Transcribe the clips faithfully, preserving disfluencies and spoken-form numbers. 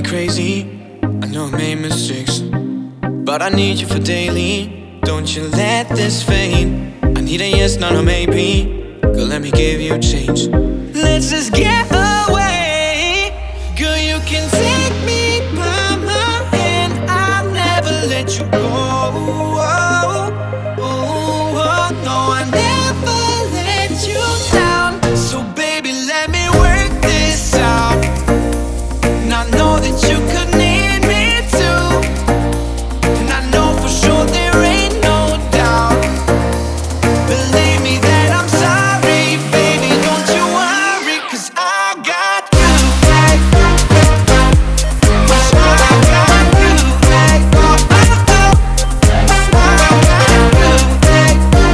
crazy. I know I made mistakes, but I need you for daily. Don't you let this fade. I need a yes, not a maybe. Girl, let me give you a change. Let's just get away. Girl, you can take me by my hand. I'll never let you go. Oh, oh, oh, no, I never let you down. So baby, let me work this out. And I know that you could need me too. And I know for sure there ain't no doubt. Believe me that I'm sorry, baby, don't you worry, 'cause I got you back. 'Cause I got you back. Oh, oh, oh. I got you back.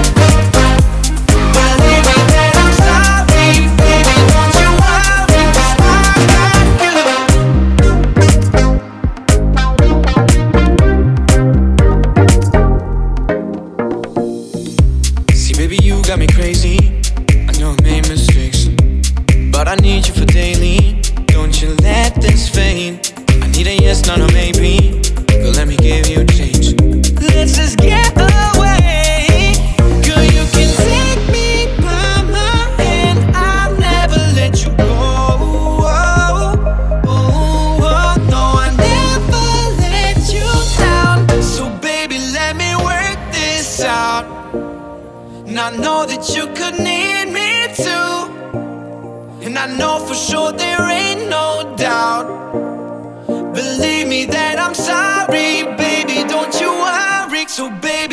Believe me that I'm sorry, baby, don't you worry, 'cause I got you. See, baby, you got me crazy. I know I made mistakes, but I need you for daily. Don't you let this fade. I need a yes, not a maybe. Girl, let me give you a change. Let's just get away. Girl, you can take me by my hand. I'll never let you go. Oh, oh, oh, no, I never let you down. So baby, let me work this out. And I know that you could need me too. And I know for sure there ain't no doubt. Believe me that I'm sorry, baby, don't you worry. So baby,